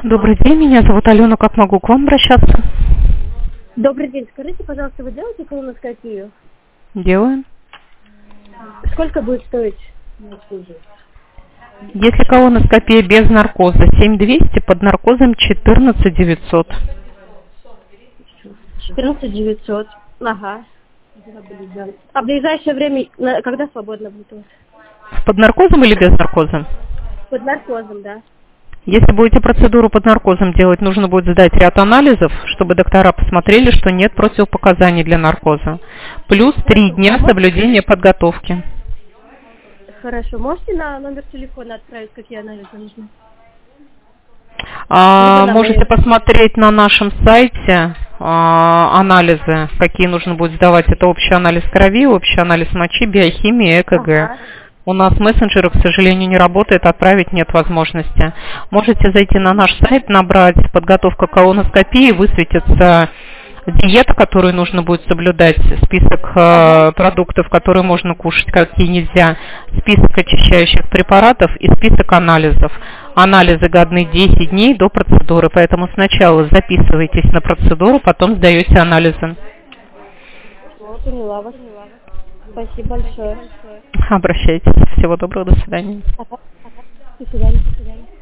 Добрый день, меня зовут Алена, как могу к вам обращаться? Добрый день. Скажите, пожалуйста, вы делаете колоноскопию? Делаем. Сколько будет стоить? Если колоноскопия без наркоза 7200, под наркозом 14900. 14900. Ага. А в ближайшее время, когда свободно будет у вас? Под наркозом или без наркоза? Под наркозом, да. Если будете процедуру под наркозом делать, нужно будет сдать ряд анализов, чтобы доктора посмотрели, что нет противопоказаний для наркоза. Плюс 3 дня соблюдения подготовки. Хорошо. Можете на номер телефона отправить, какие анализы нужны? Можете посмотреть на нашем сайте анализы, какие нужно будет сдавать. Это общий анализ крови, общий анализ мочи, биохимия, ЭКГ. Ага. У нас мессенджеры, к сожалению, не работает, отправить нет возможности. Можете зайти на наш сайт, набрать подготовка к колоноскопии, высветится диета, которую нужно будет соблюдать, список продуктов, которые можно кушать, какие нельзя, список очищающих препаратов и список анализов. Анализы годны 10 дней до процедуры, поэтому сначала записывайтесь на процедуру, потом сдаете анализы. Поняла вас. Спасибо большое. Обращайтесь. Всего доброго, до свидания. До свидания.